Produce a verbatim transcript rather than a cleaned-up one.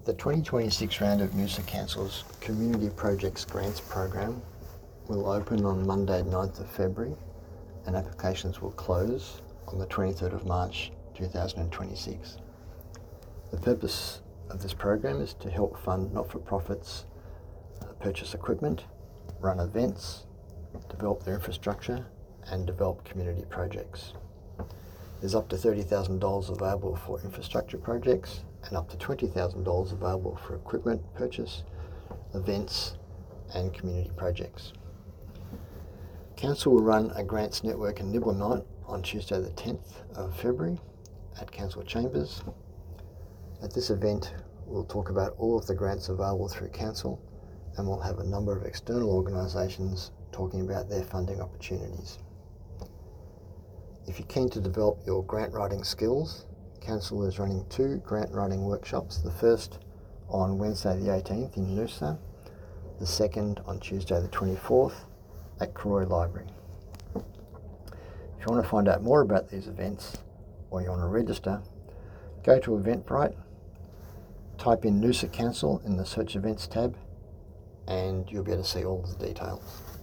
The twenty twenty-six round of Noosa Council's Community Projects Grants Program will open on Monday ninth of February and applications will close on the twenty-third of March two thousand twenty-six. The purpose of this program is to help fund not-for-profits uh, purchase equipment, run events, develop their infrastructure and develop community projects. There's up to thirty thousand dollars available for infrastructure projects and up to twenty thousand dollars available for equipment purchase, events and community projects. Council will run a Grants Network and Nibble Night on Tuesday the tenth of February at Council Chambers. At this event we'll talk about all of the grants available through Council and we'll have a number of external organisations talking about their funding opportunities. If you're keen to develop your grant writing skills, Council is running two grant writing workshops, the first on Wednesday the eighteenth in Noosa, the second on Tuesday the twenty-fourth at Karori Library. If you want to find out more about these events or you want to register, go to Eventbrite, type in Noosa Council in the Search Events tab and you'll be able to see all the details.